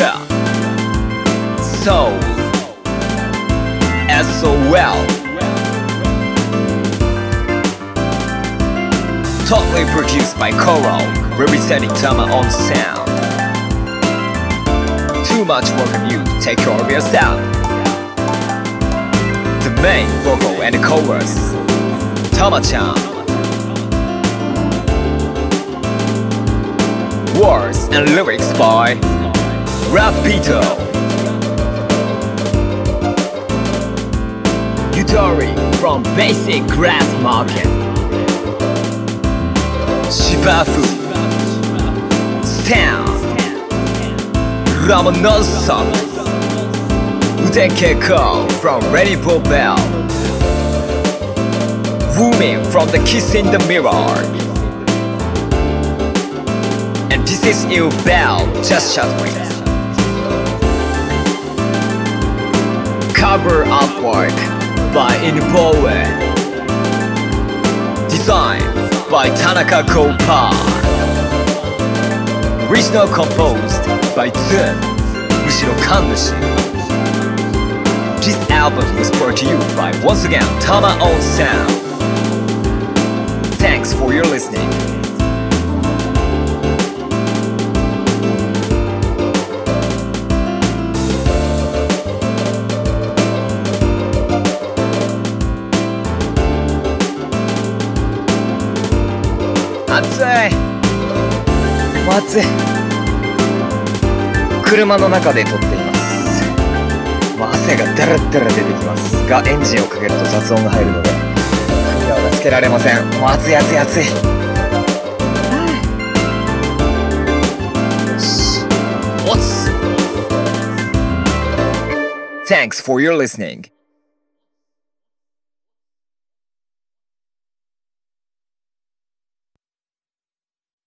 Yeah. Soul. SOL. Totally produced by Coral, representing Tama on sound. Too much work on you, take care of yourself. The main vocal and the chorus, Tama-chan. Words and lyrics by Rapito. Yutari from Basic Grass Market. Shibafu, Stan, Ramonosov, Udekeko from Rainbow Bell, Woomin from The Kiss in the Mirror, and this is Il Bell, just shuttering. Cover artwork by Inboe. Design by Tanaka Koppa. Original composed by Zen Mushiro Kannushi. This album was brought to you by once again Tama on Sound. Thanks for your listening.暑い車の中で撮っています。汗がダラダラ出てきますが、エンジンをかけると雑音が入るのでクーラーがつけられません。もう暑い。よし、おつ。 Thanks for your listening.